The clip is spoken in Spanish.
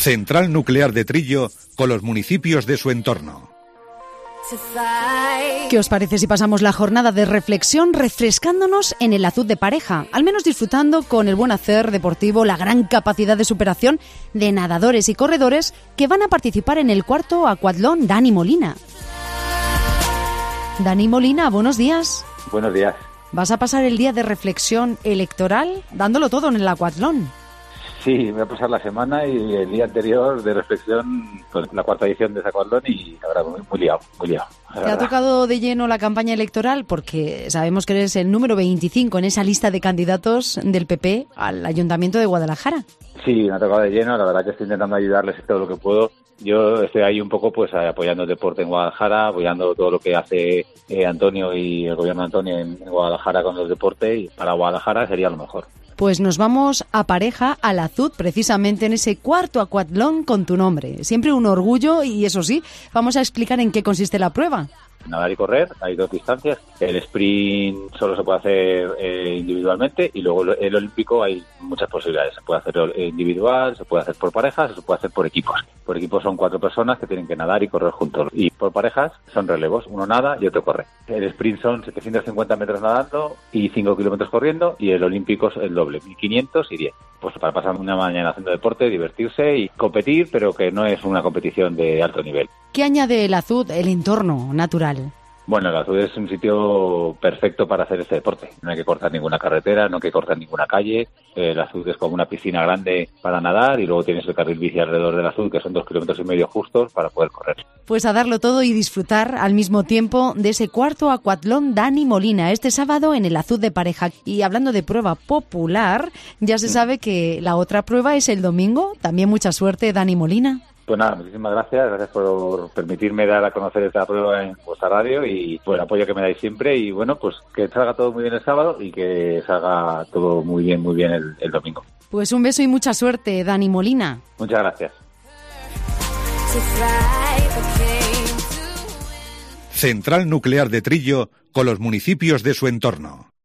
Central Nuclear de Trillo con los municipios de su entorno. ¿Qué os parece si pasamos la jornada de reflexión refrescándonos en el Azud de Pareja? Al menos disfrutando con el buen hacer deportivo, la gran capacidad de superación de nadadores y corredores que van a participar en el cuarto acuatlón Dani Molina. Dani Molina, buenos días. Buenos días. ¿Vas a pasar el día de reflexión electoral dándolo todo en el acuatlón? Sí, voy a pasar la semana y el día anterior de reflexión con la cuarta edición de ese acuatlón y ahora muy liado. ¿Te ha tocado de lleno la campaña electoral? Porque sabemos que eres el número 25 en esa lista de candidatos del PP al Ayuntamiento de Guadalajara. Sí, me ha tocado de lleno, la verdad que estoy intentando ayudarles todo lo que puedo. Yo estoy ahí un poco pues apoyando el deporte en Guadalajara, apoyando todo lo que hace Antonio y el gobierno de Antonio en Guadalajara con el deporte, y para Guadalajara sería lo mejor. Pues nos vamos a Pareja, al Azud, precisamente en ese cuarto acuatlón con tu nombre. Siempre un orgullo y eso sí, vamos a explicar en qué consiste la prueba. Nadar y correr, hay dos distancias. El sprint solo se puede hacer individualmente y luego el olímpico hay muchas posibilidades. Se puede hacer individual, se puede hacer por parejas, se puede hacer por equipos. Por equipos son 4 personas que tienen que nadar y correr juntos. Y por parejas son relevos, uno nada y otro corre. El sprint son 750 metros nadando y 5 kilómetros corriendo, y el olímpico es el doble, 1500 y 10. Pues para pasar una mañana haciendo deporte, divertirse y competir, pero que no es una competición de alto nivel. ¿Qué añade el Azud, el entorno natural? Bueno, el Azud es un sitio perfecto para hacer este deporte. No hay que cortar ninguna carretera, no hay que cortar ninguna calle. El Azud es como una piscina grande para nadar y luego tienes el carril bici alrededor del Azud, que son 2,5 kilómetros justos para poder correr. Pues a darlo todo y disfrutar al mismo tiempo de ese cuarto acuatlón Dani Molina este sábado en el Azud de Pareja. Y hablando de prueba popular, ya se sabe que la otra prueba es el domingo. También mucha suerte, Dani Molina. Pues nada, muchísimas gracias por permitirme dar a conocer esta prueba en vuestra radio y por el apoyo que me dais siempre, y bueno, pues que salga todo muy bien el sábado y que salga todo muy bien el domingo. Pues un beso y mucha suerte, Dani Molina. Muchas gracias. Central Nuclear de Trillo con los municipios de su entorno.